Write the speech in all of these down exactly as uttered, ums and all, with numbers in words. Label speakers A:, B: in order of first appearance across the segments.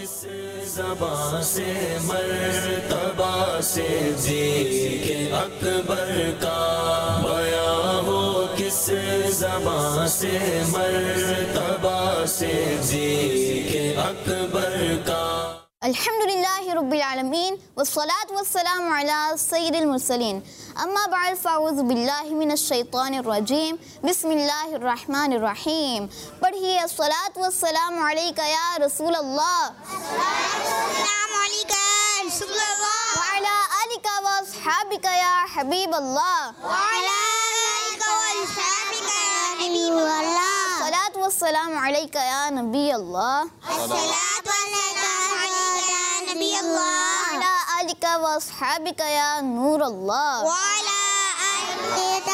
A: کس زبان سے مرتبہ سے جی کے اکبر کا بیان ہو، کس زبان سے مرتبہ سے جی کے اکبر کا۔
B: الحمدللہ رب العالمین والصلاة والسلام علی سید المرسلین، اما بعد فاعوذ باللہ من الشیطان الرجیم، بسم اللہ الرحمن الرحیم۔ پڑھیے الصلاة والسلام علیکہ یا رسول اللہ،
C: السلام علیکہ یا رسول اللہ،
B: وعلی آلکہ واصحابکہ یا حبیب اللہ،
C: وعلی آلکہ واصحابکہ یا حبیب اللہ،
B: الصلاة والسلام علیکہ یا نبی اللہ،
C: الصلاۃ والسلام علیکہ یا نبی اللہ،
B: وعلی آلکہ واصحابکہ یا نور اللہ۔
C: وعلی آلکہ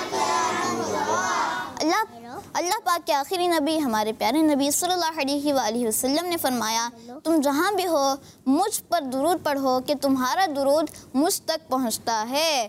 C: یا نور اللہ۔
B: اللہ اللہ پاک کے آخری نبی ہمارے پیارے نبی صلی اللہ علیہ وآلہ وسلم نے فرمایا، تم جہاں بھی ہو مجھ پر درود پڑھو کہ تمہارا درود مجھ تک پہنچتا ہے۔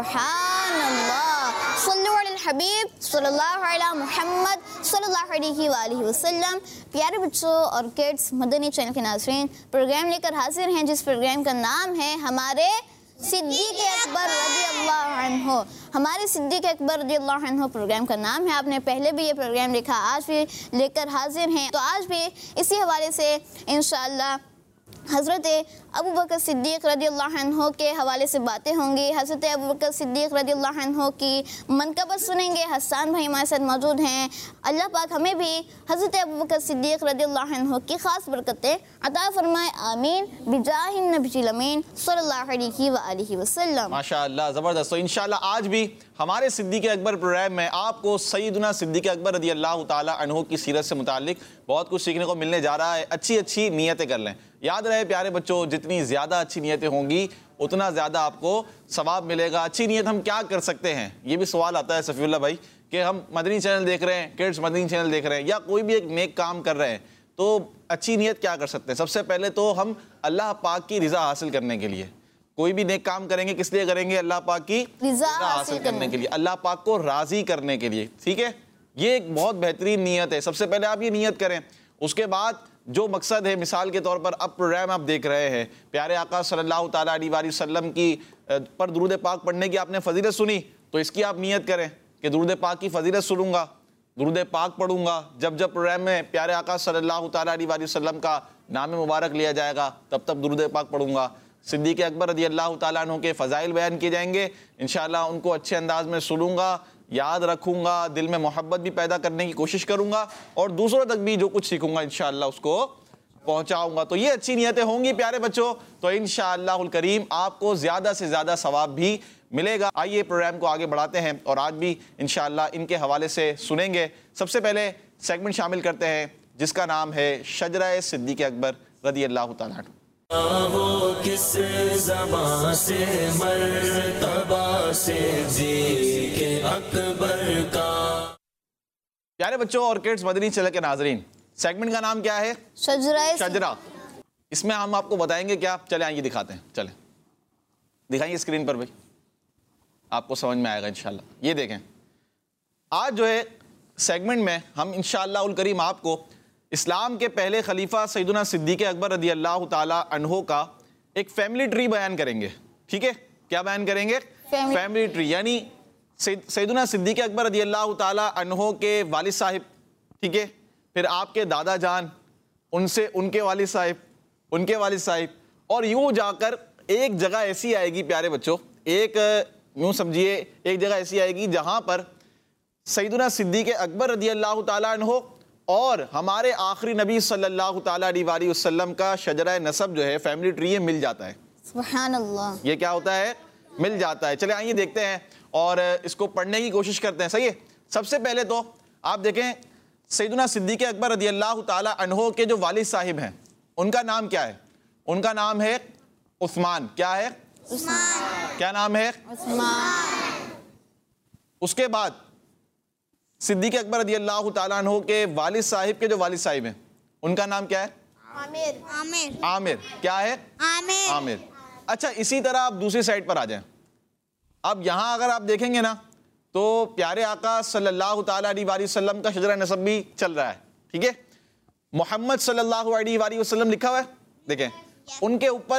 B: سبحان اللہ، صلو علی الحبیب صلی اللہ علیہ محمد صلی اللہ علیہ وآلہ وسلم۔ پیارے بچوں اور کڈس، مدنی چینل کے ناظرین، پروگرام لے کر حاضر ہیں جس پروگرام کا نام ہے ہمارے صدیق اکبر رضی اللہ عنہ۔ ہمارے صدیق اکبر رضی اللہ عنہ پروگرام کا نام ہے۔ آپ نے پہلے بھی یہ پروگرام دیکھا، آج بھی لے کر حاضر ہیں، تو آج بھی اسی حوالے سے انشاءاللہ حضرت ابو بکر صدیق رضی اللہ عنہ کے حوالے سے باتیں ہوں گی۔ حضرت ابو بکر صدیق رضی اللہ عنہ کی منقبت سنیں گے۔ حسان بھائی ہمارے ساتھ موجود ہیں۔ اللہ پاک ہمیں بھی حضرت ابو بکر صدیق رضی اللہ عنہ کی خاص برکتیں عطا فرمائے، آمین، بجاہ النبی الامین صلی اللہ علیہ وآلہ وسلم۔
D: ماشاءاللہ، زبردست۔ تو انشاءاللہ آج بھی ہمارے صدیق اکبر پروگرام میں آپ کو سیدنا صدیق اکبر رضی اللہ تعالی عنہ کی سیرت سے متعلق بہت کچھ سیکھنے کو ملنے جا رہا ہے۔ اچھی اچھی نیتیں کر لیں۔ یاد رہے پیارے بچوں، جتنی زیادہ اچھی نیتیں ہوں گی اتنا زیادہ آپ کو ثواب ملے گا۔ اچھی نیت ہم کیا کر سکتے ہیں، یہ بھی سوال آتا ہے صفی اللہ بھائی، کہ ہم مدنی چینل دیکھ رہے ہیں، کڈس مدنی چینل دیکھ رہے ہیں، یا کوئی بھی ایک نیک کام کر رہے ہیں، تو اچھی نیت کیا کر سکتے ہیں؟ سب سے پہلے تو ہم اللہ پاک کی رضا حاصل کرنے کے لیے کوئی بھی نیک کام کریں گے، کس لیے کریں گے؟ اللہ پاک کی
B: رضا
D: حاصل کرنے کے لیے، اللہ پاک کو راضی کرنے کے لیے، ٹھیک ہے؟ یہ ایک بہت بہترین نیت ہے۔ سب سے پہلے آپ یہ نیت کریں، اس کے بعد جو مقصد ہے، مثال کے طور پر اب پروگرام آپ دیکھ رہے ہیں، پیارے آقا صلی اللہ تعالیٰ علیہ وآلہ وسلم کی پر درود پاک پڑھنے کی آپ نے فضیلت سنی، تو اس کی آپ نیت کریں کہ درود پاک کی فضیلت سنوں گا، درود پاک پڑھوں گا۔ جب جب پروگرام میں پیارے آقا صلی اللہ تعالیٰ علیہ وآلہ وسلم کا نام مبارک لیا جائے گا، تب تب درود پاک پڑھوں گا۔ صدیق اکبر رضی اللہ تعالیٰ عنہ کے فضائل بیان کیے جائیں گے، انشاءاللہ ان کو اچھے انداز میں سنوں گا، یاد رکھوں گا، دل میں محبت بھی پیدا کرنے کی کوشش کروں گا، اور دوسروں تک بھی جو کچھ سیکھوں گا انشاءاللہ اس کو پہنچاؤں گا۔ تو یہ اچھی نیتیں ہوں گی پیارے بچوں، تو انشاءاللہ الکریم آپ کو زیادہ سے زیادہ ثواب بھی ملے گا۔ آئیے پروگرام کو آگے بڑھاتے ہیں، اور آج بھی انشاءاللہ ان کے حوالے سے سنیں گے۔ سب سے پہلے سیگمنٹ شامل کرتے ہیں جس کا نام ہے شجرہ صدیق اکبر رضی اللہ تعالیٰ عنہ۔
A: ہو کس زبان سے مرتبہ سے جی کے اکبر کا۔
D: پیارے بچوں اور کڈس مدنی چینل کے ناظرین، سیگمنٹ کا نام کیا ہے؟
B: شجرہ
D: شجرہ۔ اس میں ہم آپ کو بتائیں گے کیا؟ چلیں آئیے دکھاتے ہیں، چلیں دکھائیں گے اسکرین پر بھائی، آپ کو سمجھ میں آئے گا انشاءاللہ۔ یہ دیکھیں، آج جو ہے سیگمنٹ میں ہم انشاءاللہ الکریم آپ کو اسلام کے پہلے خلیفہ سیدنا صدیق اکبر رضی اللہ تعالیٰ عنہ کا ایک فیملی ٹری بیان کریں گے، ٹھیک ہے؟ کیا بیان کریں گے؟ فیملی ٹری، یعنی سیدنا صدیق اکبر رضی اللہ تعالیٰ عنہ کے والد صاحب، ٹھیک ہے؟ پھر آپ کے دادا جان، ان سے ان کے والد صاحب، ان کے والد صاحب، اور یوں جا کر ایک جگہ ایسی آئے گی پیارے بچوں، ایک یوں سمجھیے ایک جگہ ایسی آئے گی جہاں پر سیدنا صدیق اکبر رضی اللہ تعالیٰ عنہ اور ہمارے آخری نبی صلی اللہ تعالیٰ علیہ وآلہ وسلم کا شجرہ نسب جو ہے، فیملی ٹری، یہ مل جاتا ہے۔
B: سبحان اللہ،
D: یہ کیا ہوتا ہے؟ مل جاتا ہے۔ چلے آئیے دیکھتے ہیں اور اس کو پڑھنے کی کوشش کرتے ہیں، صحیح ہے؟ سب سے پہلے تو آپ دیکھیں سیدنا صدیق اکبر رضی اللہ تعالیٰ عنہ کے جو والد صاحب ہیں، ان کا نام کیا ہے؟ ان کا نام ہے عثمان۔ کیا ہے؟
C: عثمان۔
D: کیا نام ہے؟
C: عثمان۔
D: اس کے بعد صدیق اکبر رضی اللہ تعالیٰ عنہ کے والد صاحب کے جو والد صاحب ہیں، ان کا نام کیا ہے؟
C: عامر۔ عامر۔
D: عامر۔ کیا ہے؟
C: عامر۔
D: عامر۔ اچھا، اسی طرح آپ دوسری سائٹ پر آ جائیں۔ اب یہاں اگر آپ دیکھیں گے نا تو پیارے آقا صلی اللہ تعالیٰ علیہ وآلہ وسلم کا شجرہ نسب بھی چل رہا ہے، ٹھیک ہے؟ محمد صلی اللہ علیہ وآلہ وسلم لکھا ہوا ہے، دیکھیں ان کے اوپر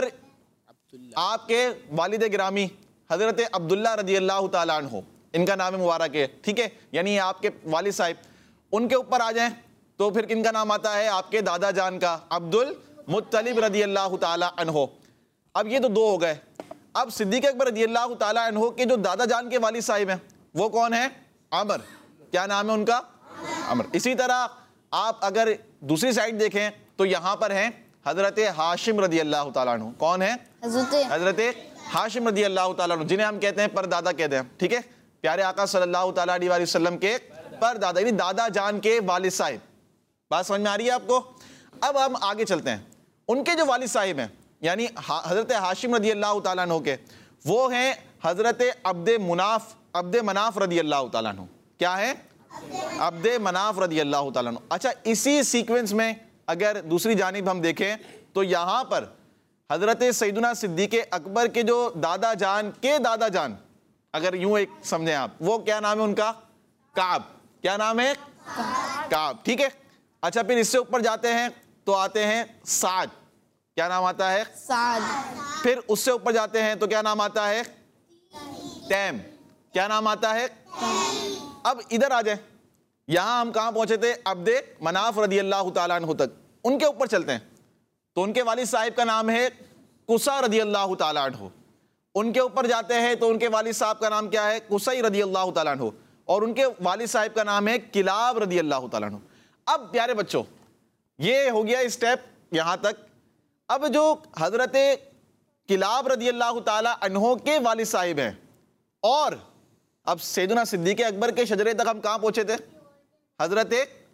D: آپ کے والد گرامی حضرت عبداللہ رضی اللہ تعالیٰ عنہ، ان کا نام مبارک ہے، ٹھیک ہے، یعنی آپ کے والد صاحب، ان کے اوپر آ جائیں تو پھر کن کا نام آتا ہے؟ آپ کے دادا جان کا، عبد المطلب رضی اللہ تعالیٰ عنہ۔ اب یہ تو دو ہو گئے۔ اب صدیق اکبر رضی اللہ تعالیٰ عنہ کے جو دادا جان کے والد صاحب ہیں وہ کون ہیں؟ عمر، کیا نام ہے ان کا؟ عمر۔ اسی طرح آپ اگر دوسری سائڈ دیکھیں تو یہاں پر ہیں حضرت ہاشم رضی اللہ تعالیٰ عنہ، کون ہیں؟
B: حضرت
D: حضرت ہاشم رضی اللہ تعالیٰ عنہ، جنہیں ہم کہتے ہیں پردادا کہتے ہیں، ٹھیک ہے، پیارے آقا صلی اللہ تعالیٰ علیہ وآلہ وسلم کے پردادا، یعنی دادا جان کے والد صاحب۔ بات سمجھ میں آ رہی ہے آپ کو؟ اب ہم آگے چلتے ہیں، ان کے جو والد صاحب ہیں یعنی حضرت ہاشم رضی اللہ تعالیٰ عنہ کے، وہ ہیں حضرت عبد مناف عبد مناف رضی اللہ تعالیٰ عنہ۔ کیا ہے؟ عبد مناف رضی اللہ تعالیٰ عنہ۔ اچھا، اسی سیکوینس میں اگر دوسری جانب ہم دیکھیں تو یہاں پر حضرت سیدنا صدیق اکبر کے جو دادا جان کے دادا جان، اگر یوں ایک سمجھیں آپ، وہ کیا نام ہے ان کا؟ کعب۔ کیا نام ہے؟ کعب، ٹھیک ہے۔ اچھا، پھر اس سے اوپر جاتے ہیں تو آتے ہیں سعد۔ کیا نام آتا ہے؟
B: سعد۔
D: پھر اس سے اوپر جاتے ہیں تو کیا نام آتا ہے؟ تیم۔ کیا نام آتا ہے؟ اب ادھر آ جائیں، یہاں ہم کہاں پہنچے تھے؟ عبد مناف رضی اللہ تعالیٰ عنہ تک۔ ان کے اوپر چلتے ہیں تو ان کے والد صاحب کا نام ہے قصا رضی اللہ تعالیٰ عنہ۔ ان کے اوپر جاتے ہیں تو ان کے والد صاحب کا نام کیا ہے؟ قصی رضی اللہ تعالیٰ عنہ، اور ان کے والد صاحب کا نام ہے کلاب رضی اللہ تعالیٰ عنہ۔ اب پیارے بچوں، یہ ہو گیا اسٹیپ یہاں تک۔ اب جو حضرت کلاب رضی اللہ تعالیٰ عنہ کے والد صاحب ہیں، اور اب سیدنا صدیق اکبر کے شجرے تک ہم کہاں پہنچے تھے؟ حضرت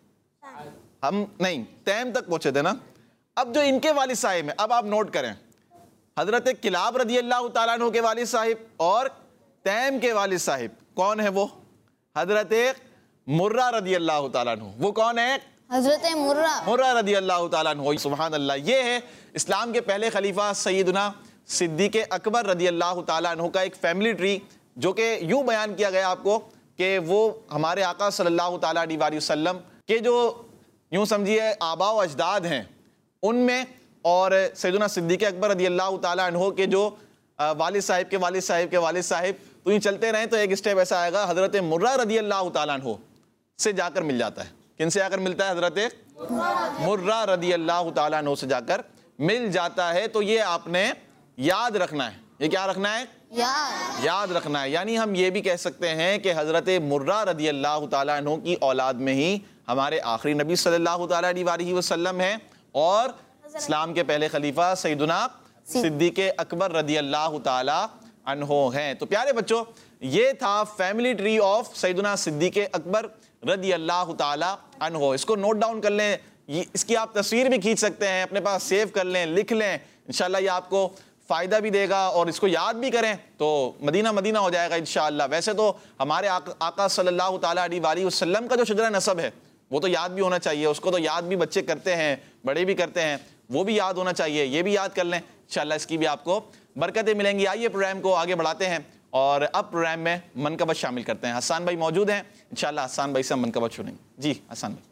D: ہم نہیں تیم تک پہنچے تھے نا۔ اب جو ان کے والد صاحب ہیں، اب آپ نوٹ کریں، حضرت کلاب رضی اللہ تعالیٰ عنہ کے والد صاحب اور تیم کے والد صاحب کون ہیں؟ وہ حضرت مرہ رضی اللہ تعالیٰ عنہ۔ وہ کون ہے؟
B: حضرت مرہ
D: مرہ رضی اللہ تعالیٰ عنہ۔ سبحان اللہ، یہ ہے اسلام کے پہلے خلیفہ سیدنا صدیق اکبر رضی اللہ تعالیٰ عنہ کا ایک فیملی ٹری، جو کہ یوں بیان کیا گیا آپ کو کہ وہ ہمارے آقا صلی اللہ تعالیٰ علیہ وآلہ وسلم کے جو یوں سمجھیے آباء و اجداد ہیں ان میں، اور سیدنا صدیق اکبر رضی اللہ تعالیٰ عنہ کے جو والد صاحب کے والد صاحب کے والد صاحب، تو یہ چلتے رہیں تو ایک اسٹیپ ایسا آئے گا، حضرت مرہ رضی اللہ تعالیٰ عنہ سے جا کر مل جاتا ہے۔ کن سے جا کر ملتا ہے؟ حضرت مرہ رضی اللہ تعالیٰ عنہ سے جا کر مل جاتا ہے۔ تو یہ آپ نے یاد رکھنا ہے۔ یہ کیا رکھنا ہے؟
B: یاد
D: یاد رکھنا ہے۔ یعنی ہم یہ بھی کہہ سکتے ہیں کہ حضرت مرہ رضی اللہ تعالیٰ عنہ کی اولاد میں ہی ہمارے آخری نبی صلی اللہ تعالیٰ علیہ وسلم ہیں، اور اسلام کے پہلے خلیفہ سیدنا صدیق اکبر رضی اللہ تعالیٰ عنہ ہیں۔ تو پیارے بچوں، یہ تھا فیملی ٹری آف سیدنا صدیق اکبر رضی اللہ تعالیٰ عنہ۔ اس کو نوٹ ڈاؤن کر لیں، اس کی آپ تصویر بھی کھینچ سکتے ہیں، اپنے پاس سیو کر لیں، لکھ لیں، انشاءاللہ یہ آپ کو فائدہ بھی دے گا، اور اس کو یاد بھی کریں تو مدینہ مدینہ ہو جائے گا انشاءاللہ۔ ویسے تو ہمارے آقا صلی اللہ تعالیٰ علیہ وآلہ وسلم کا جو شجرہ نسب ہے وہ تو یاد بھی ہونا چاہیے، اس کو تو یاد بھی بچے کرتے ہیں، بڑے بھی کرتے ہیں، وہ بھی یاد ہونا چاہیے، یہ بھی یاد کر لیں انشاءاللہ، اس کی بھی آپ کو برکتیں ملیں گی۔ آئیے پروگرام کو آگے بڑھاتے ہیں اور اب پروگرام میں منقبت شامل کرتے ہیں۔ حسان بھائی موجود ہیں، انشاءاللہ حسان بھائی سے ہم منقبت سنیں گے۔ جی حسان بھائی۔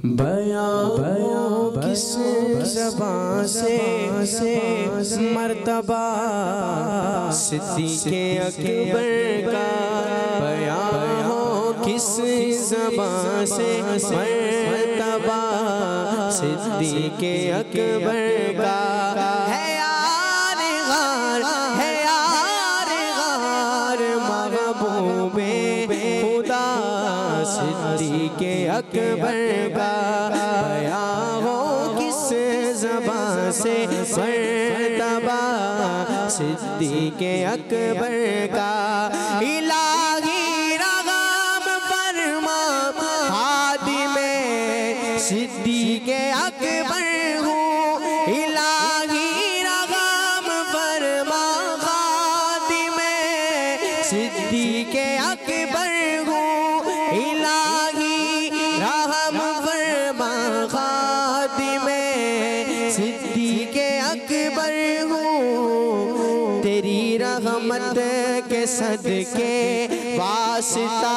E: بیان کس زبان سے مرتبہ صدیق اکبر کا، بیان ہو کس زبان سے مرتبہ صدیق اکبر کا، ہے یار غار ہے یار غار محبوب خدا صدیق اکبر کا، بیان ہو کس زبان سے مرتبہ صدیق اکبر کا، الہی رغم فرما خادم صدیق اکبر ہوں، الہی رغم فرما خادم صدیق اکبر ہوں، الہی رحم فرما خادم صدیق اکبر ہوں، تیری رحمت کے صدقے واسطہ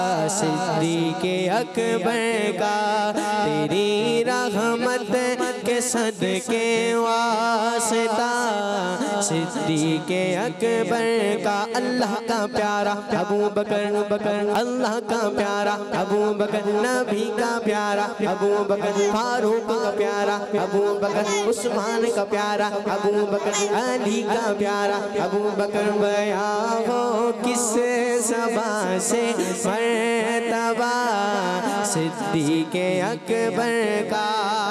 E: صدیق اکبر کا، تیری رحمت کے صدقے واسطہ صدیق اکبر کا، اللہ کا پیارا ابو بکر بکر اللہ کا پیارا ابو بکر، نبی کا پیارا ابو بکر، فاروق کا پیارا ابو بکر، عثمان کا پیارا ابو بکر، علی کا پیارا ابو بکر، بیان ہو کس زبان سے مرتبہ صدیق اکبر کا۔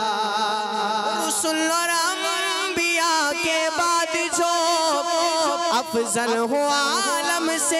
E: رسول اور انبیاء کے بعد جو افضل ہو عالم سے،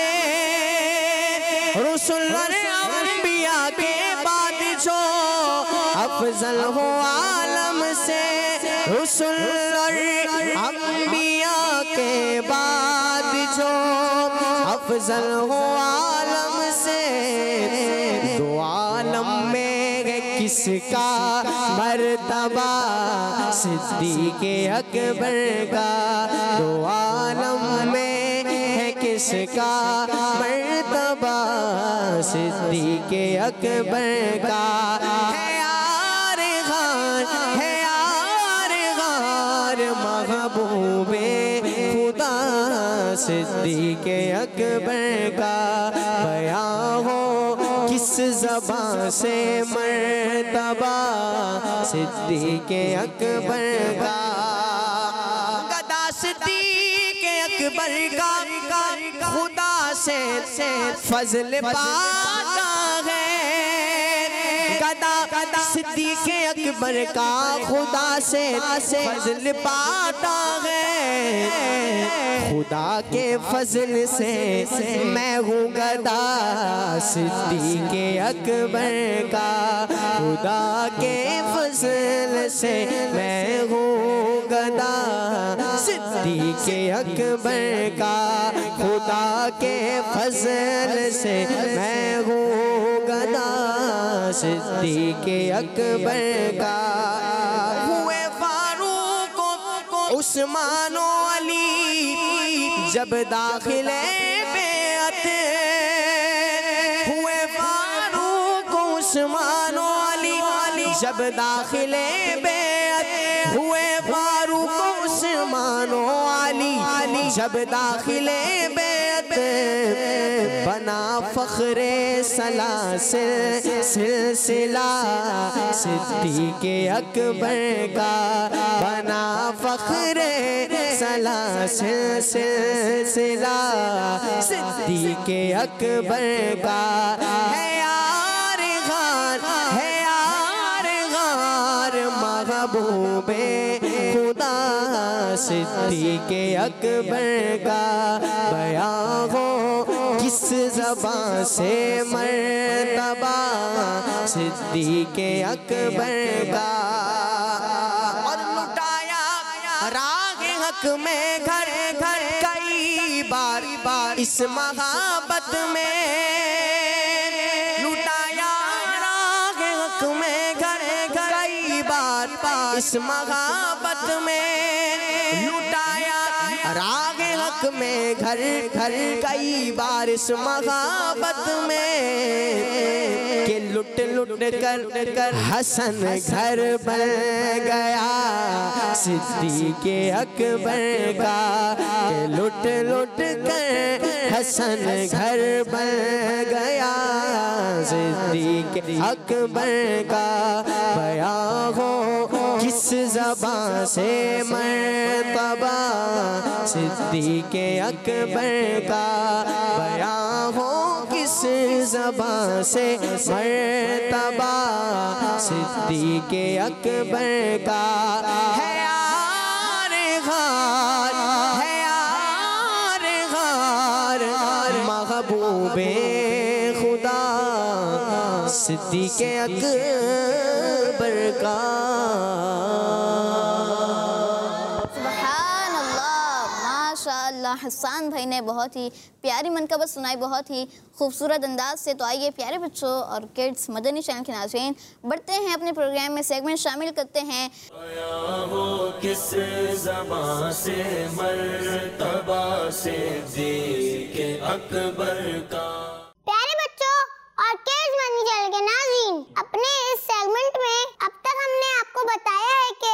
E: رسول اور انبیاء کے بعد جو افضل ہو عالم سے، رسول اور انبیاء کے بعد جو افضل ہو عالم سے، دو عالم میں کس کا مرتبہ صدیق اکبر کا، دو عالم میں ہے کس کا مرتبہ صدیق اکبر کا، ہے یار غار ہے یار غار محبوب خدا صدیق اکبر کا، بیان ہو کس زبان سے مرتبہ صدیق اکبر کا، گدا صدیق اکبر کا خدا سے فضل پاتا ہے، گدا صدیق اکبر کا خدا سے فضل پاتا ہے، خدا کے فضل سے میں ہوں گدا صدیق اکبر کا، خدا کے فضل سے میں ہوں گدا صدیق اکبر کا، خدا کے فضل سے میں ہوں گدا صدیق اکبر کا، ہوئے فاروق عثمان و علی جب داخل بیعت، ہوئے فاروق عثمان و علی جب داخل بیعت، ہوئے فاروق عثمان و علی جب داخل بیعت، بنا فخر سلاسل سلسلہ صدیق اکبر کا، بنا فخر سلاسل سلسلہ صدیق اکبر کا، ہے یار غار ہے یار غار محبوب خدا صدیق اکبر کا، بیان ہو کس زبان سے مرتبہ صدیق اکبر کا، اور لٹایا راہ حق میں گھر گھر کئی بار بار اس محبت میں، لٹایا راہ حق میں گھر گھر کئی بار بار اس محبت میں، لٹایا راہ حق میں گھر گھر کئی بار اس محبت میں، کہ لٹ لٹ کر کر حسن گھر بن گیا صدیق اکبر کا، کہ لٹ لٹ کر حسن گھر بن گیا صدیق اکبر کا، بیان ہو کس زبان سے مرتبہ صدیق اکبر کا، بیان ہو کس زبان سے مرتبہ صدیق اکبر کا، ہے یار غار ہے یار غار محبوب خدا صدیق اکبر کا۔
B: سبحان اللہ، ماشاء اللہ، حسان بھائی نے بہت ہی پیاری منقبت سنائی، بہت ہی خوبصورت انداز سے۔ تو آئیے پیارے بچوں اور کڈس مدنی چینل کے ناظرین بڑھتے ہیں اپنے پروگرام میں، سیگمنٹ شامل کرتے ہیں۔
A: وہ کس زبان سے مرتبہ صدیق اکبر کا۔
C: پیارے بچوں اور کیڈز مدنی چینل کے ناظرین، اپنے اس سیگمنٹ میں اب تک ہم نے آپ کو بتایا ہے کہ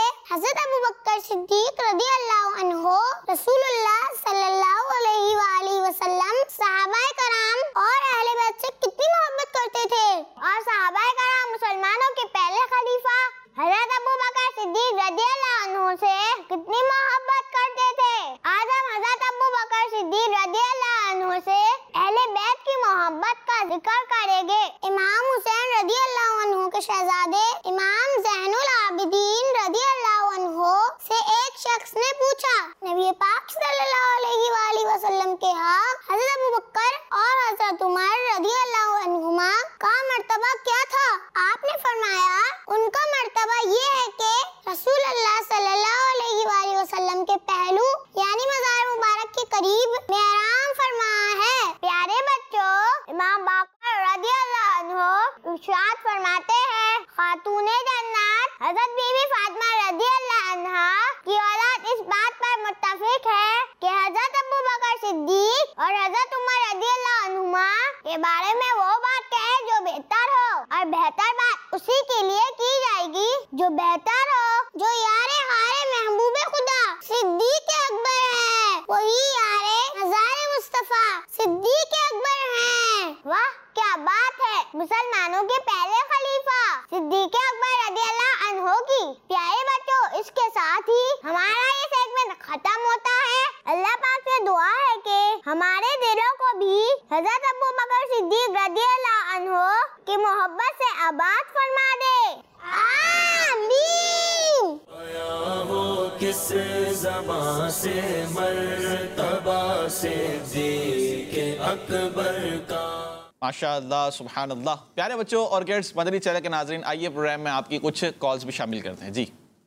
C: حضرت ابو بکر صدیق رضی اللہ عنہ، رسول اللہ صلی اللہ علیہ وآلہ وسلم، صحابہ کرام اور اہل بیت سے کتنی محبت کرتے تھے، اور صحابہ کرام مسلمانوں کے پہلے خلیفہ حضرت ابو بکر صدیق رضی اللہ عنہ سے کتنی محبت کرتے تھے۔ آج ہم حضرت ابو بکر صدیق رضی اللہ عنہ سے اہل بیت کی محبت کا ذکر کریں گے۔ امام حسین رضی اللہ عنہ کے شہزادے امام زین العابدین رضی اللہ عنہ سے ایک شخص نے پوچھا، نبی پاک صلی اللہ علیہ وآلہ وسلم کے ہاں حضرت ابو بکر اور حضرت عمر رضی اللہ عنہما کا مرتبہ کیا تھا؟ آپ نے فرمایا، ان کا مرتبہ یہ ہے کہ رسول اللہ صلی اللہ علیہ وآلہ وسلم کے پہلو یعنی مزار مبارک کے قریب محرام فرما ہے۔ پیارے بچوں، امام باقر رضی اللہ عنہ ارشاد فرماتے ہیں، خاتون جنات حضرت بی بی فاطمہ رضی اللہ عنہا کی اولاد اس بات پر متفق ہے کہ حضرت ابو بکر صدیق اور حضرت عمر رضی اللہ عنہما کے بارے میں وہ بات کہے جو بہتر ہو، اور بہتر بات اسی کے لیے کی جائے گی جو بہتر ہو، جو یار غار محبوب خدا صدیق اکبر ہے، وہی یار مزار مصطفیٰ صدیق اکبر ہیں۔ واہ کیا بات ہے! مسلمانوں کے پہلے خلیفہ صدیق اکبر رضی اللہ عنہ کی۔ پیارے بچوں، اس کے ساتھ ہی ہمارا یہ سیگمنٹ ختم ہوتا ہے۔ اللہ پاک سے دعا ہے کہ ہمارے دلوں کو بھی حضرت ابو بکر صدیق رضی اللہ عنہ کی محبت سے آباد فرما دے۔ آمین۔
A: آیا ہو کس زبان سے مرتبہ صدیق اکبر کا۔
D: ماشاء اللہ، سبحان اللہ۔ پیارے بچوں اور کیڈز، مدنی چینل کے ناظرین، آئیے پروگرام میں آپ کی کچھ کالز بھی شامل کرتے ہیں۔ جی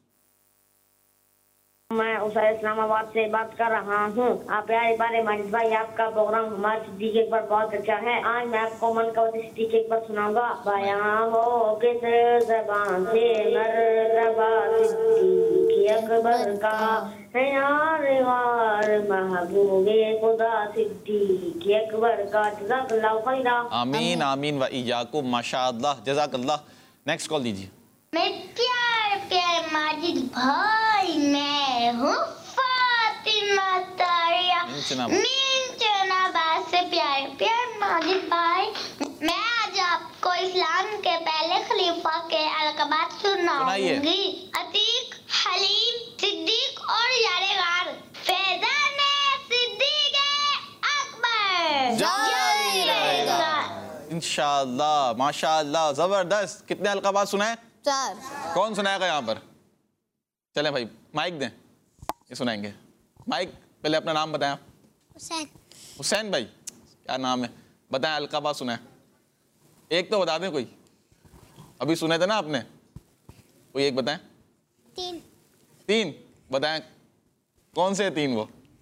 F: میں اسے اسلام آباد سے بات کر رہا ہوں۔ آپ پیارے بارے ماجد بھائی، آپ کا پروگرام ہمارے صدیق اکبر بہت اچھا ہے۔ آج میں آپ کو منقبت صدیق اکبر سناؤں گا۔ بیاں ہو کس زبان سے مرتبہ صدیق اکبر کا، ہے یار غار محبوب خدا صدیق اکبر کا۔ جزاک اللہ خیرا۔
D: آمین آمین و ایاکم۔ ماشاء اللہ، جزاک اللہ۔ نیکسٹ کال دیجیے۔
C: میں پیارے پیارے ماجد بھائی، میں ہوں فاطمہ طاہرہ مین آباد سے۔ پیارے پیارے ماجد بھائی، میں آج آپ کو اسلام کے پہلے خلیفہ کے القابات سناؤں گی۔ عتیق، حلیم، صدیق اور یار غار۔ فیضان صدیق اکبر جاری رہے گا
D: انشاءاللہ۔ ماشاءاللہ، زبردست۔ کتنے القابات سنائیں؟
B: چار۔
D: کون سنائے گا یہاں پر؟ چلیں بھائی مائک دیں، یہ سنائیں گے۔ مائک، پہلے اپنا نام بتائیں۔
C: حسین۔
D: حسین بھائی، کیا نام ہے؟ بتائیں، القابات سنائیں۔ ایک تو بتا دیں کوئی، ابھی سنے تھے نا آپ نے، کوئی ایک بتائیں۔
C: تین۔
D: تین بتائیں، کون سے تین وہ؟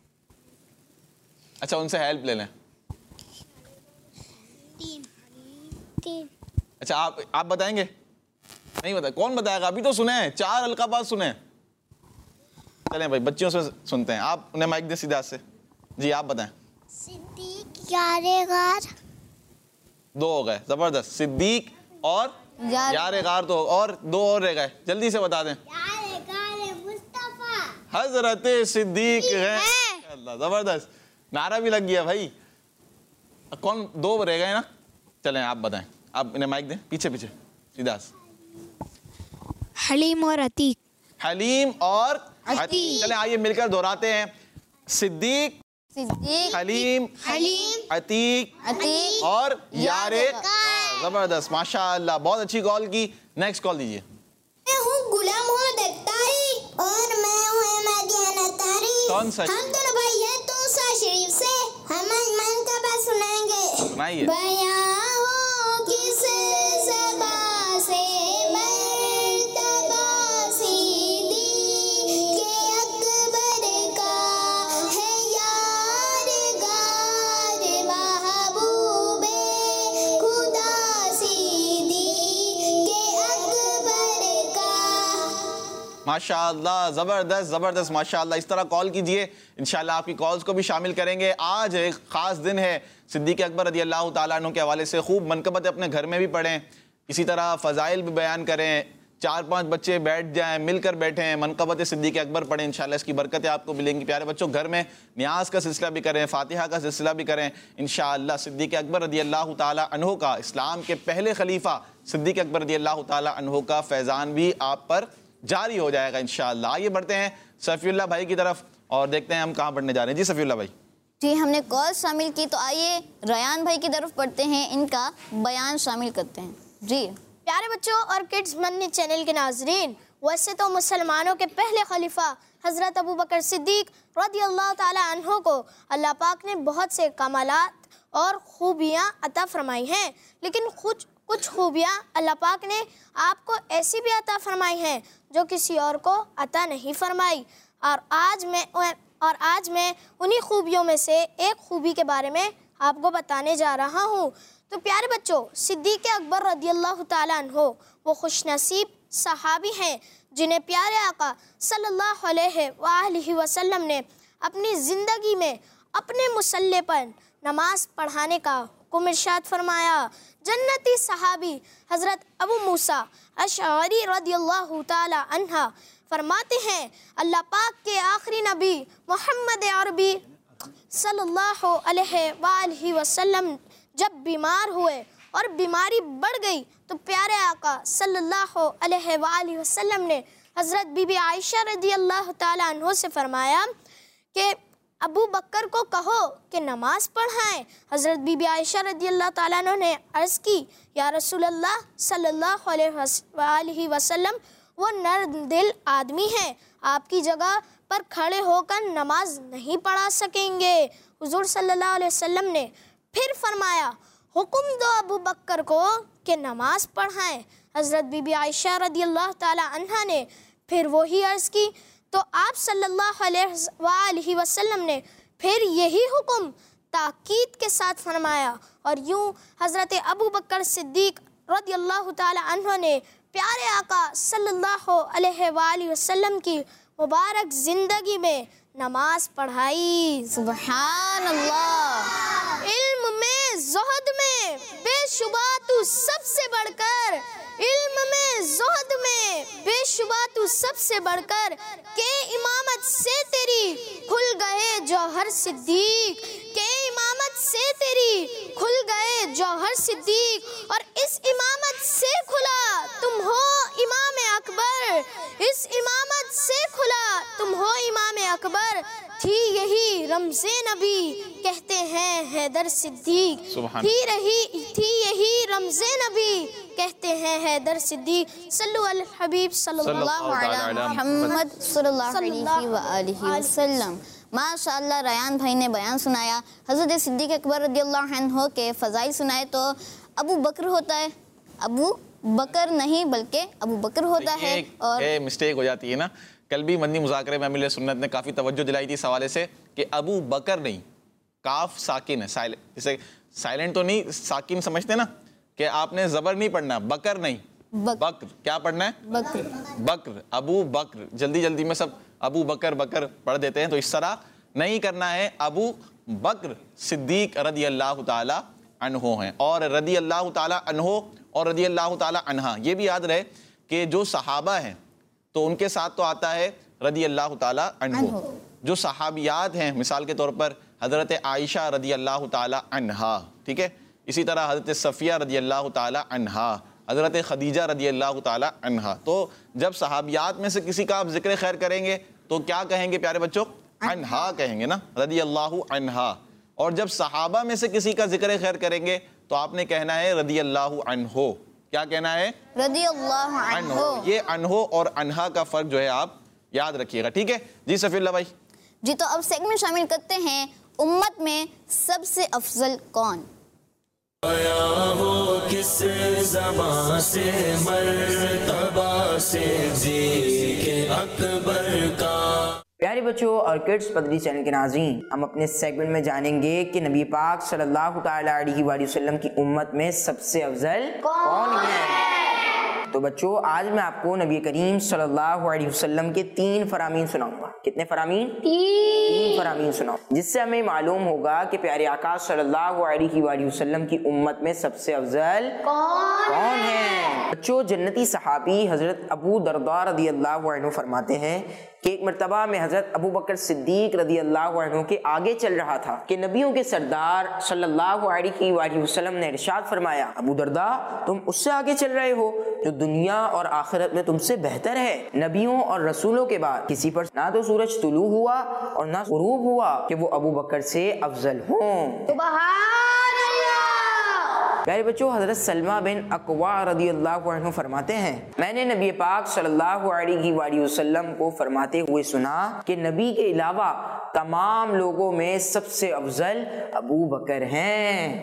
D: اچھا ان سے ہیلپ لے لیں۔
C: تین۔ تین۔
D: اچھا آپ آپ بتائیں گے؟ نہیں بتائے، کون بتائے گا؟ ابھی تو سنیں، چار القابات سنیں۔ چلیں بھائی بچیوں سے سنتے ہیں، آپ انہیں مائک دیں سیدھا سے۔ جی آپ بتائیں۔
C: صدیق، یار غار۔
D: دو ہو گئے، زبردست۔ صدیق اور
B: یار
D: یار غار، تو اور دو اور رہ گئے، جلدی سے بتا دیں۔
C: یار غار مصطفیٰ
D: حضرت صدیق ہے۔ اللہ، زبردست، نعرہ بھی لگ گیا بھائی۔ کون دو رہ گئے نا؟ چلیں آپ بتائیں، آپ انہیں مائک دیں، پیچھے پیچھے سیدھا سے۔
C: حلیم اور عتیق۔
D: حلیم اور
B: عتیق۔
D: چلیں آئیے مل کر دہراتے ہیں۔ صدیق،
B: صدیق،
D: حلیم،
C: حلیم،
D: عتیق
B: عتیق
D: اور یار
B: یار
D: غار۔ زبردست، ماشاء اللہ، بہت اچھی کال کی۔ نیکسٹ کال دیجیے۔
C: میں ہوں غلام محمد اختاری اور میں ہوں احمدیہ نتاری۔
D: کون سا؟
C: ہم دونوں بھائی ہیں توسا شریف سے، ہم منقبہ سنائیں گے۔
D: سنائیے۔
C: بیاں ہو کس زبان سے مرتبہ صدیق اکبر کا، ہے یار غار محبوب خدا صدیق اکبر کا۔
D: ماشاء اللہ، زبردست زبردست، ماشاء اللہ۔ اس طرح کال کیجئے، انشاءاللہ آپ کی کالز کو بھی شامل کریں گے۔ آج ایک خاص دن ہے، صدیق اکبر رضی اللہ تعالیٰ عنہ کے حوالے سے خوب منقبت اپنے گھر میں بھی پڑھیں، اسی طرح فضائل بھی بیان کریں، چار پانچ بچے بیٹھ جائیں، مل کر بیٹھے ہیں، منقبت صدیق اکبر پڑھیں، انشاءاللہ اس کی برکتیں آپ کو ملیں گی. پیارے بچوں گھر میں نیاز کا سلسلہ بھی کریں، فاتحہ کا سلسلہ بھی کریں انشاءاللہ. صدیق اکبر رضی اللہ تعالی عنہ کا، اسلام کے پہلے خلیفہ صدیق اکبر رضی اللہ تعالی عنہ کا فیضان بھی آپ پر جاری ہو جائے گا انشاءاللہ. آئیے بڑھتے ہیں صفی اللہ بھائی کی طرف اور دیکھتے ہیں ہم کہاں پڑھنے جا رہے ہیں. جی صفی اللہ بھائی.
B: جی ہم نے کال شامل کی تو آئیے ریان بھائی کی طرف پڑھتے ہیں، ان کا بیان شامل کرتے ہیں. جی
G: پیارے بچوں اور کڈز منی چینل کے ناظرین، ویسے تو مسلمانوں کے پہلے خلیفہ حضرت ابو بکر صدیق رضی اللہ تعالی عنہ کو اللہ پاک نے بہت سے کمالات اور خوبیاں عطا فرمائی ہیں، لیکن کچھ کچھ خوبیاں اللہ پاک نے آپ کو ایسی بھی عطا فرمائی ہیں جو کسی اور کو عطا نہیں فرمائی. اور آج میں اور آج میں انہی خوبیوں میں سے ایک خوبی کے بارے میں آپ کو بتانے جا رہا ہوں. تو پیارے بچوں، صدیق اکبر رضی اللہ تعالیٰ عنہ وہ خوش نصیب صحابی ہیں جنہیں پیارے آقا صلی اللہ علیہ وآلہ وسلم نے اپنی زندگی میں اپنے مصلی پر نماز پڑھانے کا حکم ارشاد فرمایا. جنتی صحابی حضرت ابو موسیٰ اشعری رضی اللہ تعالیٰ عنہ فرماتے ہیں اللہ پاک کے آخری نبی محمد عربی صلی اللہ علیہ وآلہ وسلم جب بیمار ہوئے اور بیماری بڑھ گئی تو پیارے آقا صلی اللہ علیہ وآلہ وسلم نے حضرت بی بی عائشہ رضی اللہ تعالیٰ عنہ سے فرمایا کہ ابو بکر کو کہو کہ نماز پڑھائیں. حضرت بی بی عائشہ رضی اللہ تعالیٰ عنہ نے عرض کی یا رسول اللہ صلی اللہ علیہ وآلہ وسلم وہ نر دل آدمی ہیں، آپ کی جگہ پر کھڑے ہو کر نماز نہیں پڑھا سکیں گے. حضور صلی اللہ علیہ وسلم نے پھر فرمایا حکم دو ابو بکر کو کہ نماز پڑھائیں. حضرت بی بی عائشہ رضی اللہ تعالی عنہا نے پھر وہی عرض کی تو آپ صلی اللہ علیہ وآلہ وسلم نے پھر یہی حکم تاکید کے ساتھ فرمایا. اور یوں حضرت ابو بکر صدیق رضی اللہ تعالی عنہ نے پیارے آقا صلی اللہ علیہ وآلہ وسلم کی مبارک زندگی میں نماز پڑھائی.
B: سبحان اللہ.
G: علم میں زہد میں بے شبہ تو سب سے بڑھ کر، علم میں زہد میں بے شبہ تو سب سے بڑھ کر، کہ امامت سے تیری کھل گئے جوہر صدیق، کہ امامت سے تیری کھل گئے جوہر صدیق، اور اس امامت سے کھلا تم ہو امام اکبر، اس امامت سے کھلا تم ہو امام اکبر. تھی یہی رمز نبی کہتے ہیں حیدر صدیق، تھی رہی تھی یہی رمز نبی کہتے ہیں حیدر صدیق. صلو علی الحبیب صلی اللہ علیہ
B: محمد صلی اللہ علیہ وآلہ وسلم. ماشاءاللہ ریان بھائی نے بیان سنایا، حضرت صدیق اکبر رضی اللہ عنہ کے فضائل سنائے. تو ابو بکر ہوتا ہے، ابو بکر نہیں بلکہ ابو بکر ہوتا ہے. اور
D: مسٹیک ہو جاتی ہے نا. کل بھی مدنی مذاکرے میں اہل سنت نے کافی توجہ دلائی تھی اس حوالے سے کہ ابو بکر نہیں، کاف ساکن ہے، سائلنٹ، جسے سائلنٹ تو نہیں ساکن سمجھتے نا کہ آپ نے زبر نہیں پڑھنا، بکر نہیں، بکر. کیا پڑھنا ہے؟
B: بکر.
D: بکر، ابو بکر. جلدی جلدی میں سب ابو بکر بکر پڑھ دیتے ہیں، تو اس طرح نہیں کرنا ہے. ابو بکر صدیق رضی اللہ تعالی عنہ ہیں. اور رضی اللہ تعالی عنہ اور رضی اللہ تعالی عنہا یہ بھی یاد رہے کہ جو صحابہ ہیں تو ان کے ساتھ تو آتا ہے رضی اللہ تعالی عنہ. جو صحابیات ہیں مثال کے طور پر حضرت عائشہ رضی اللہ تعالی عنہا، ٹھیک ہے، اسی طرح حضرت صفیہ رضی اللہ تعالی عنہا، حضرت خدیجہ رضی اللہ تعالی عنہا. تو جب صحابیات میں سے کسی کا آپ ذکر خیر کریں گے تو کیا کہیں گے پیارے بچوں؟ عنہا کہیں گے نا، رضی اللہ عنہا. اور جب صحابہ میں سے کسی کا ذکر خیر کریں گے تو آپ نے کہنا ہے رضی اللہ عنہ. کیا کہنا ہے؟
B: رضی اللہ عنہ.
D: یہ عنہ اور عنہا کا فرق جو ہے آپ یاد رکھیے گا، ٹھیک ہے. جی صفی اللہ بھائی.
B: جی تو اب سیگمنٹ شامل کرتے ہیں امت میں سب سے افضل کون؟
A: آیا ہو کس زبان سے مرتبہ صدیق اکبر کا.
H: پیارے بچوں اور کڈز پدری چینل کے ناظرین، ہم اپنے سیگمنٹ میں جانیں گے کہ نبی پاک صلی اللہ تعالیٰ علیہ وآلہ وسلم کی امت میں سب سے افضل کون ہے. تو بچوں آج میں آپ کو نبی کریم صلی اللہ علیہ وسلم کے تین فرامین سناؤں گا. کتنے فرامین؟ تین فرامین سناؤں، جس سے ہمیں معلوم ہوگا کہ پیارے آقا صلی اللہ علیہ وآلہ وسلم کی امت میں سب سے افضل کون ہے؟ بچوں جنتی صحابی حضرت ابو درداء رضی اللہ عنہ فرماتے ہیں کہ ایک مرتبہ میں حضرت ابو بکر صدیق رضی اللہ عنہ کے آگے چل رہا تھا کہ نبیوں کے سردار صلی اللہ علیہ وآلہ وسلم نے ارشاد فرمایا، ابو درداء تم اس سے آگے چل رہے ہو جو دنیا اور آخرت میں تم سے بہتر ہے. نبیوں اور رسولوں کے بعد کسی پر نہ تو سورج طلوع ہوا اور نہ غروب ہوا کہ وہ ابو بکر سے افضل ہوں. پیارے بچوں حضرت سلمہ بن اکوا رضی اللہ عنہ فرماتے ہیں میں نے نبی پاک صلی اللہ علیہ وآلہ وسلم کو فرماتے ہوئے سنا کہ نبی کے علاوہ تمام لوگوں میں سب سے افضل ابو بکر ہیں.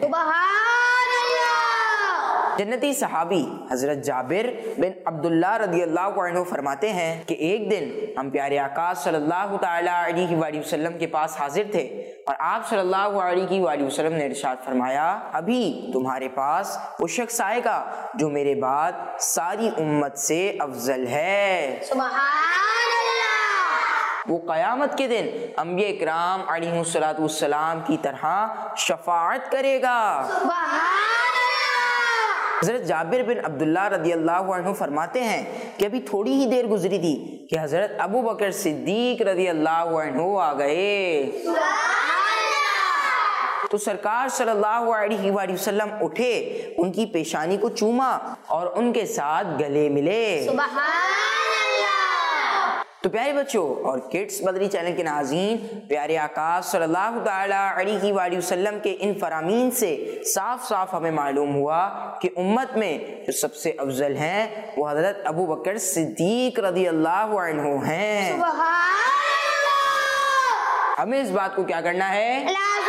H: جنتی صحابی حضرت جابر بن عبداللہ رضی اللہ عنہ فرماتے ہیں کہ ایک دن ہم پیارے آقا صلی اللہ تعالی علیہ وآلہ وسلم کے پاس حاضر تھے اور آپ صلی اللہ علیہ وآلہ وسلم نے ارشاد فرمایا، ابھی تمہارے پاس وہ شخص آئے گا جو میرے بعد ساری امت سے افضل ہے.
C: سبحان اللہ.
H: وہ قیامت کے دن انبیاء اکرام علیہ الصلوۃ والسلام کی طرح شفاعت کرے گا. حضرت جابر بن عبداللہ رضی اللہ عنہ فرماتے ہیں کہ ابھی تھوڑی ہی دیر گزری تھی کہ حضرت ابو بکر صدیق رضی اللہ عنہ آ گئے. تو سرکار صلی اللہ علیہ وآلہ وسلم اٹھے، ان کی پیشانی کو چوما اور ان کے ساتھ گلے ملے. تو پیارے بچوں اور کڈس مدنی چینل کے ناظرین، پیارے آقا صلی اللہ تعالی علیہ وآلہ وسلم کے ان فرامین سے صاف صاف ہمیں معلوم ہوا کہ امت میں جو سب سے افضل ہیں وہ حضرت ابو بکر صدیق رضی اللہ عنہ ہیں. ہمیں اس بات کو کیا کرنا ہے؟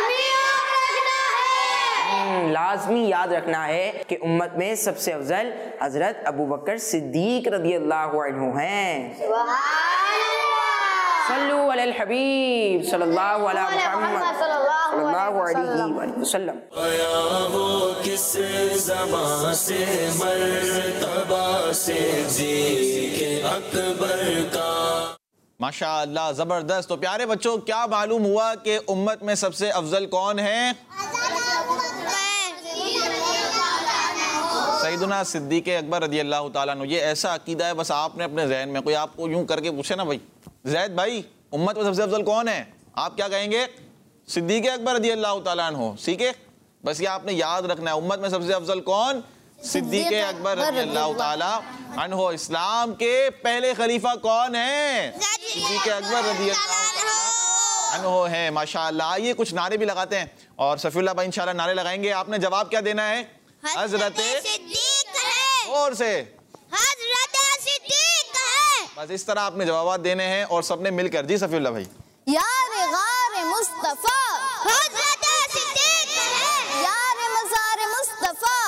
H: لازمی یاد رکھنا ہے کہ امت میں سب سے افضل حضرت ابو بکر صدیق رضی اللہ عنہ ہیں. صلو علی الحبیب صلی اللہ علیہ محمد صلی اللہ علیہ وآلہ وسلم.
A: آیا ہو کس زبان سے مرتبہ سے جی کے اکبر کا.
D: ماشاء اللہ زبردست. تو پیارے بچوں کیا معلوم ہوا کہ امت میں سب سے افضل کون ہیں؟ سیدنا صدیق اکبر رضی اللہ تعالیٰ عنہ. یہ ایسا عقیدہ ہے بس آپ نے اپنے ذہن میں، کوئی آپ کو یوں کر کے پوچھے نا بھائی زید بھائی امت میں سب سے افضل کون ہے، آپ کیا کہیں گے؟ صدیق اکبر رضی اللہ تعالیٰ عنہ. ٹھیک ہے، بس یہ آپ نے یاد رکھنا ہے امت میں سب سے افضل کون؟ صدیق اکبر رضی اللہ تعالیٰ عنہ. اسلام کے پہلے خلیفہ کون ہیں؟ صدیق اکبر رضی اللہ تعالیٰ عنہ ہیں. ماشاءاللہ. آئیے کچھ نعرے بھی لگاتے ہیں اور صفی اللہ بھائی انشاءاللہ نعرے لگائیں گے. آپ نے جواب کیا دینا ہے؟ حضرت
B: صدیق ہے.
D: اور سے
B: حضرت صدیق ہے.
D: بس اس طرح آپ نے جوابات دینے ہیں اور سب نے مل کر. جی صفی اللہ بھائی.
B: یار غار مصطفیٰ حضرت صدیق ہے. یار مزار مصطفیٰ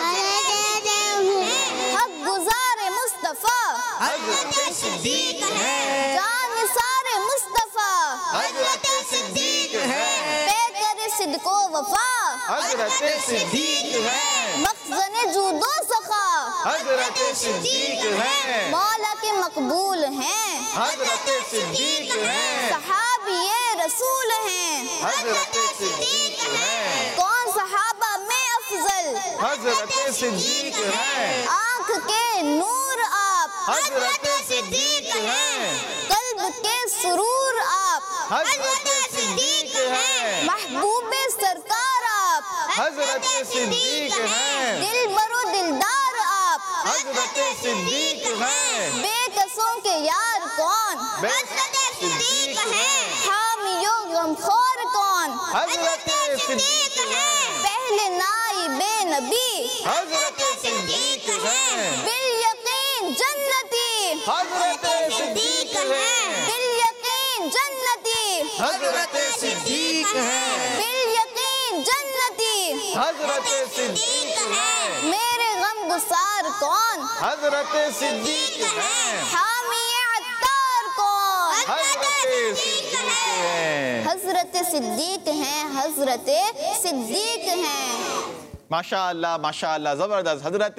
B: حق گزار مصطفیٰ
A: حضرت صدیق ہے.
B: جان نثار مصطفیٰ
A: حضرت صدیق ہے.
B: پیکر صدق و وفا
A: حضرت صدیق ہے.
B: مخزن جود و سخا
A: حضرت صدیق ہے.
B: مولا کے مقبول ہیں.
A: حضرت صدیق ہے.
B: صحابی رسول ہیں.
A: حضرت صدیق ہے.
B: کون صحابہ میں افضل؟
A: حضرت صدیق ہے.
B: آنکھ کے نور آپ
A: حضرت صدیق ہے.
B: قلب کے سرور آپ
A: حضرت صدیق ہے.
B: محبوب سرکار آپ
A: حضرت صدیق ہے.
B: دل برو دلدار آپ
A: حضرت صدیق ہے.
B: بے کسوں کے یار کون؟
A: حضرت صدیق ہے.
B: حامی و غمخور کون؟
A: حضرت صدیق ہے.
B: پہلے نائب نبی
A: حضرت صدیق ہے.
B: بالیقین جنتی
A: حضرت صدیق ہے.
B: بالیقین جنتی
A: حضرت صدیق ہے.
B: بالیقین جنتی
A: حضرت صدیق ہے.
B: میرے غم گسار کون؟
A: حضرت صدیق ہے.
B: حامی عطار کون؟
A: حضرت صدیق ہے.
B: حضرت صدیق ہیں. حضرت صدیق ہیں.
D: ماشاءاللہ ماشاءاللہ زبردست. حضرت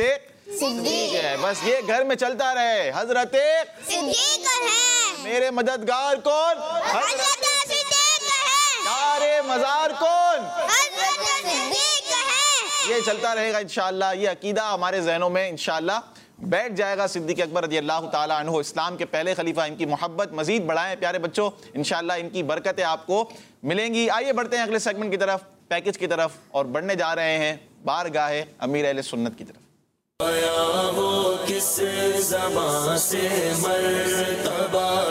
D: صدیق ہے. بس یہ گھر میں چلتا رہے. حضرت
C: صدیق ہے.
D: میرے مددگار کون؟
C: حضرت صدیق ہے.
D: یار مزار کون؟
C: حضرت صدیق ہے.
D: یہ چلتا رہے گا انشاءاللہ. یہ عقیدہ ہمارے ذہنوں میں انشاءاللہ بیٹھ جائے گا. صدیق اکبر رضی اللہ تعالیٰ عنہ اسلام کے پہلے خلیفہ, ان کی محبت مزید بڑھائیں پیارے بچوں. انشاءاللہ ان کی برکتیں آپ کو ملیں گی. آئیے بڑھتے ہیں اگلے سیگمنٹ کی طرف, پیکج کی طرف, اور بڑھنے جا رہے ہیں بارگاہ امیر اہل سنت کی طرف.
E: آیا وہ کس زبان سے مرتبہ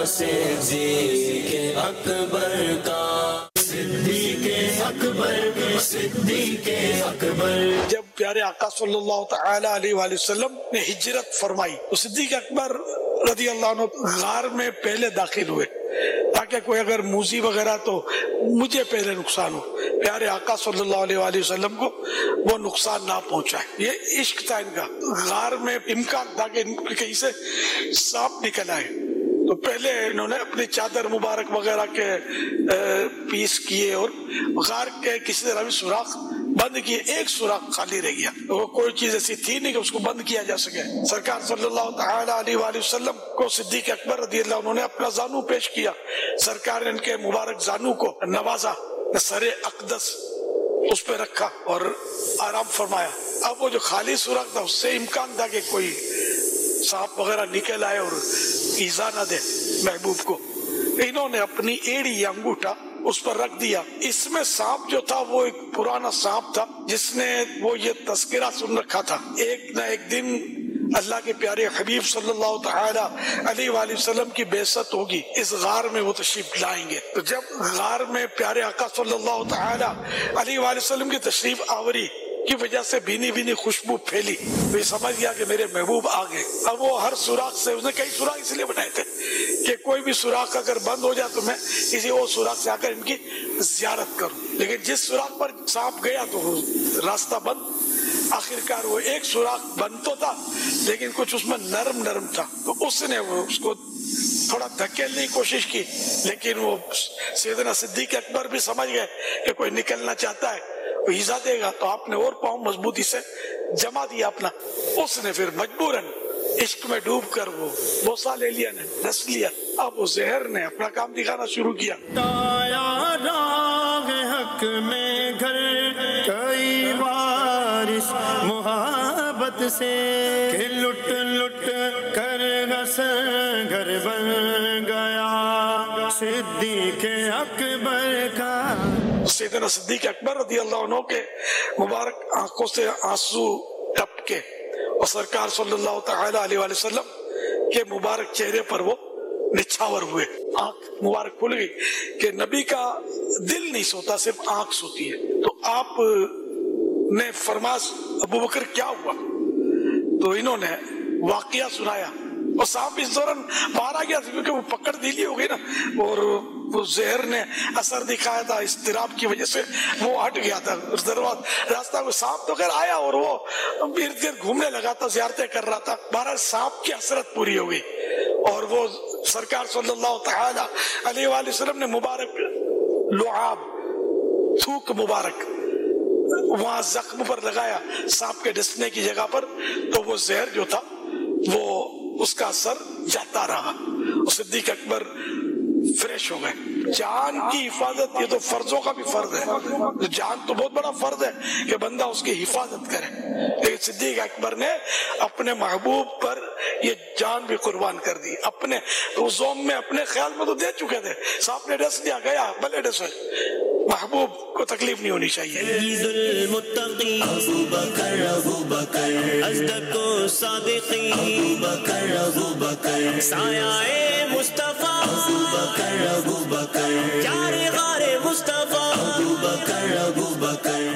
E: صدیق اکبر کا, صدیق اکبر, صدیق اکبر.
I: جب پیارے آقا صلی اللہ تعالی علیہ وآلہ وسلم نے ہجرت فرمائی تو صدیق اکبر رضی اللہ عنہ غار میں پہلے داخل ہوئے تاکہ کوئی اگر موذی وغیرہ تو مجھے پہلے نقصان ہو, پیارے آقا صلی اللہ علیہ وآلہ وسلم کو وہ نقصان نہ پہنچائے. یہ عشق تھا ان کا. غار میں امکان تھا کہ کہیں سے سانپ نکل آئے تو پہلے انہوں نے اپنی چادر مبارک وغیرہ کے پیس کیے اور غار کے کسی طرح بھی سوراخ بند کیے. ایک سوراخ خالی رہ گیا. وہ کوئی چیز ایسی تھی نہیں کہ اس کو بند کیا جا سکے. سرکار صلی اللہ تعالی علیہ وآلہ وسلم کو صدیق اکبر رضی اللہ عنہ نے اپنا زانو پیش کیا. سرکار نے ان کے مبارک زانو کو نوازا, سر اقدس اس پہ رکھا اور آرام فرمایا. اب وہ جو خالی سوراخ تھا اس سے امکان تھا کہ کوئی سانپ وغیرہ نکل آئے اور ایزا نہ دے محبوب کو. انہوں نے اپنی ایڑی یا انگوٹھا اس پر رکھ دیا. اس میں سانپ جو تھا وہ ایک پرانا سانپ تھا جس نے وہ یہ تذکرہ سن رکھا تھا ایک نہ ایک دن اللہ کے پیارے حبیب صلی اللہ تعالی علیہ وآلہ وسلم کی بعثت ہوگی, اس غار میں وہ تشریف لائیں گے. تو جب غار میں پیارے آقا صلی اللہ تعالی علیہ وآلہ وسلم کی تشریف آوری کی وجہ سے بھینی بھینی خوشبو پھیلی تو یہ سمجھ گیا کہ میرے محبوب آ گئے. اب وہ ہر سوراخ سے, اس نے کئی سوراخ اس لیے بنائے تھے کہ کوئی بھی سوراخ اگر بند ہو جائے تو میں کسی اور سوراخ سے آ کر ان کی زیارت کروں. لیکن جس سوراخ پر سانپ گیا تو وہ راستہ بند. آخر کار وہ ایک سوراخ بند تو تھا لیکن کچھ اس میں نرم نرم تھا تو اس نے وہ اس کو تھوڑا دھکیلنے کی کوشش کی, لیکن وہ سیدنا صدیق اکبر بھی سمجھ گئے کہ کوئی نکلنا چاہتا ہے وہ ایزا دے گا, تو آپ نے اور پاؤں مضبوطی سے جما دیا اپنا. اس نے پھر مجبوراً عشق میں ڈوب کر وہ بوسہ لے لیا, نے ڈس لیا. اب وہ زہر نے اپنا کام دکھانا شروع کیا.
E: حق میں گھر کئی وارث محبت سے کہ لٹ لٹ کر غسل گھر بن گیا صدیق اکبر کا.
I: سیدنا صدیق اکبر رضی اللہ عنہ کے مبارک آنکھوں سے آنسو ٹپکے اور سرکار صلی اللہ تعالی علیہ وآلہ وسلم کے مبارک چہرے پر وہ نچھاور ہوئے. آنکھ مبارک کھل گئی کہ نبی کا دل نہیں سوتا, صرف آنکھ سوتی ہے. تو آپ نے فرمایا ابو بکر کیا ہوا؟ تو انہوں نے واقعہ سنایا اور صاحب اس دوران باہر آ گیا کیونکہ وہ پکڑ ڈھیلی ہو گئی نا اور وہ زہر نے اثر دکھایا تھا, اضطراب کی وجہ سے وہ ہٹ گیا تھا. راستہ کو سانپ تو خیر آیا اور وہ ارد گرد گھومنے لگا تھا, زیارتیں کر رہا تھا. بہرحال سانپ کی حسرت پوری ہو گئی اور وہ سرکار صلی اللہ تعالی علیہ وآلہ وسلم نے مبارک لعاب تھوک مبارک وہاں زخم پر لگایا سانپ کے ڈسنے کی جگہ پر, تو وہ زہر جو تھا وہ اس کا اثر جاتا رہا. صدیق اکبر فریش ہو گئے. جان کی حفاظت یہ تو فرضوں کا بھی فرض ہے, جان تو بہت بڑا فرض ہے کہ بندہ اس کی حفاظت کرے, لیکن صدیق اکبر نے اپنے محبوب پر یہ جان بھی قربان کر دی. اپنے روزوم میں اپنے خیال میں تو دے چکے تھے, سانپ نے ڈس دیا گیا بھلے ڈسے, محبوب کو تکلیف نہیں ہونی چاہیے.
E: عید المتقی ابو بکر ابو بکر اصدق و صادقی ابو بکر ابو بکر سایہ مصطفیٰ ابو بکر ابو بکر یار غار مصطفیٰ ابو بکر ابو بکر.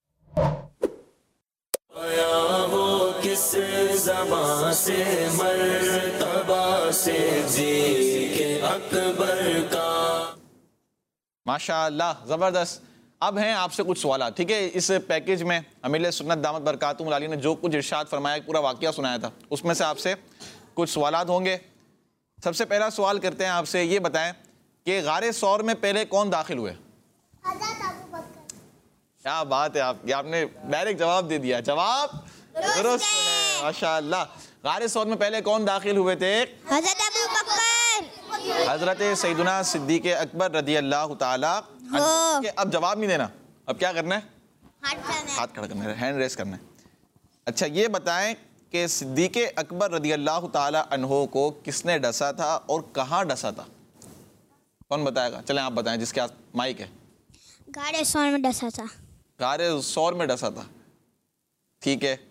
E: آیا وہ کس زبان سے مرتبہ صدیق اکبر کا.
D: ماشاء اللہ زبردست. اب ہیں آپ سے کچھ سوالات, ٹھیک ہے. اس پیکج میں امیر سنت دامت برکاتہم العالی نے جو کچھ ارشاد فرمایا, پورا واقعہ سنایا تھا, اس میں سے آپ سے کچھ سوالات ہوں گے. سب سے پہلا سوال کرتے ہیں آپ سے, یہ بتائیں کہ غار ثور میں پہلے کون داخل ہوئے؟
C: حضرت ابو بکر.
D: کیا بات ہے, آپ آپ نے ڈائریکٹ جواب دے دیا. جواب درست ہے. ماشاء اللہ. غار ثور میں پہلے کون داخل ہوئے تھے؟
C: حضرت ابو بکر.
D: حضرت سیدنا صدیق اکبر رضی اللہ تعالیٰ عنہ. اب جواب نہیں دینا, اب کیا کرنا ہے؟ ہاتھ کھڑا کرنا ہے, ہینڈ ریس کرنا ہے. اچھا یہ بتائیں کہ صدیق اکبر رضی اللہ تعالیٰ عنہ کو کس نے ڈسا تھا اور کہاں ڈسا تھا؟ کون بتائے گا؟ چلیں آپ بتائیں جس کے ہاتھ مائک ہے.
C: غار ثور میں ڈسا تھا.
D: غار ثور میں ڈسا تھا, ٹھیک ہے.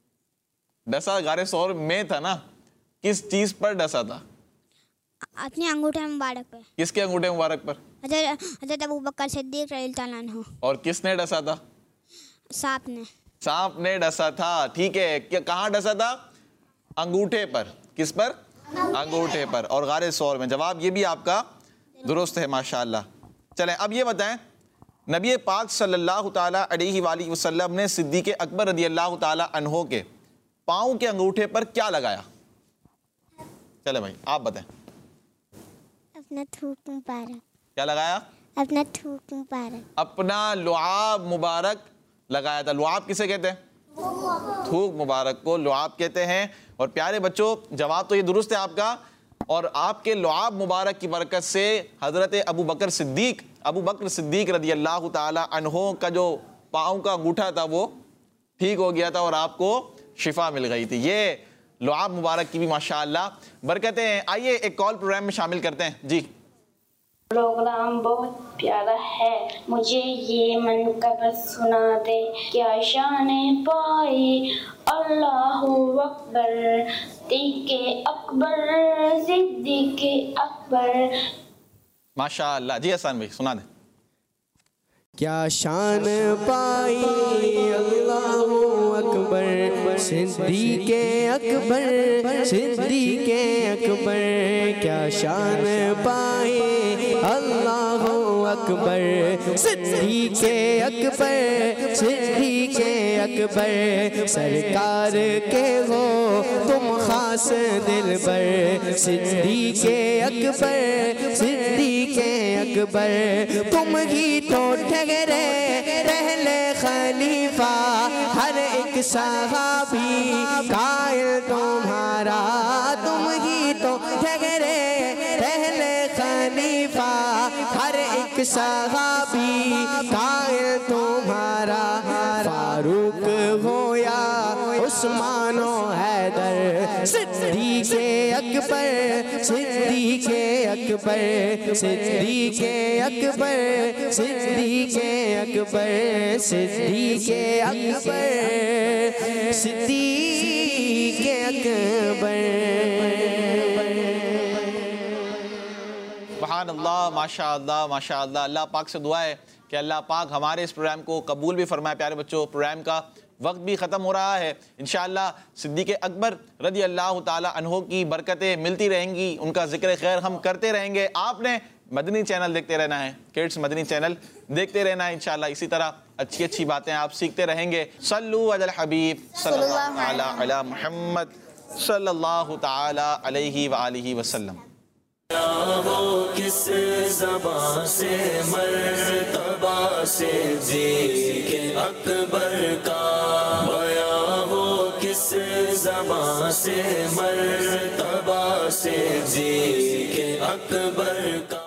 D: ڈسا غار ثور میں تھا نا, کس چیز پر ڈسا تھا؟
C: اپنے انگوٹھے مبارک پر.
D: کس کے انگوٹھے مبارک پر؟
C: حضرت ابو بکر صدیق رضی اللہ عنہ.
D: اور کس نے ڈسا تھا؟
C: سانپ نے.
D: سانپ نے ڈسا تھا, ٹھیک ہے. کہاں ڈسا تھا؟ انگوٹھے پر. کس پر؟ انگوٹھے پر. اور غار ثور میں. جواب یہ بھی آپ کا درست ہے ماشاءاللہ. چلیں اب یہ بتائیں نبی پاک صلی اللہ تعالیٰ علیہ وآلہ وسلم نے صدیق اکبر رضی اللہ تعالیٰ عنہ کے پاؤں کے انگوٹھے پر کیا لگایا؟ چلے بھائی آپ بتائیں.
C: اپنا تھوک مبارک.
D: کیا لگایا؟
C: اپنا تھوک مبارک.
D: اپنا لعاب مبارک لگایا تھا. لعاب کسے کہتے ہیں؟ تھوک مبارک کو لعاب کہتے ہیں. اور پیارے بچوں جواب تو یہ درست ہے آپ کا, اور آپ کے لعاب مبارک کی برکت سے حضرت ابو بکر صدیق ابو بکر صدیق رضی اللہ تعالی عنہ کا جو پاؤں کا انگوٹھا تھا وہ ٹھیک ہو گیا تھا اور آپ کو شفا مل گئی تھی. یہ لعاب مبارک کی بھی ماشاءاللہ برکتیں ہیں. آئیے ایک کال پروگرام میں شامل کرتے ہیں. جی
F: پروگرام بہت پیارا ہے, مجھے یہ منقبت سنا دے. کیا شان پائی اللہ اکبر صدیق اکبر صدیق اکبر.
D: ماشاءاللہ. جی حسان بھائی سنا دیں.
E: کیا شان پائی اللہ اکبر صدیق اکبر صدیق اکبر. کیا شان پائی اللہ اکبر صدیق اکبر صدیق اکبر. سرکار کے ہو تم خاص دل بر صدیق اکبر صدیق اکبر. تم ہی تو ٹھہرے پہلے خلیفہ, ہر ایک صحابی قائل تمہارا. تم ہی تو ٹھہرے پہلے خلیفہ, ہر ایک صحابی قائل تمہارا. فاروق ہو یا عثمان و حیدر صدیق اکبر صدیق اکبر صدیق اکبر صدیق اکبر صدیق اکبر صدیق اکبر.
D: سبحان اللہ ماشاءاللہ ماشاءاللہ. اللہ پاک سے دعا ہے کہ اللہ پاک ہمارے اس پروگرام کو قبول بھی فرمائے. پیارے بچوں پروگرام کا وقت بھی ختم ہو رہا ہے. انشاءاللہ صدیق اکبر رضی اللہ تعالی عنہ کی برکتیں ملتی رہیں گی, ان کا ذکر خیر ہم کرتے رہیں گے. آپ نے مدنی چینل دیکھتے رہنا ہے, کڈس مدنی چینل دیکھتے رہنا ہے. انشاءاللہ اسی طرح اچھی اچھی باتیں آپ سیکھتے رہیں گے. صلو علی الحبیب صلی اللہ تعالی علی محمد صلی اللہ تعالی علیہ وآلہ وسلم.
J: وہ کس زبان سے مرتبہ سے صدیق اکبر کا بیان ہو, کس زبان سے مرتبہ سے صدیق اکبر کا.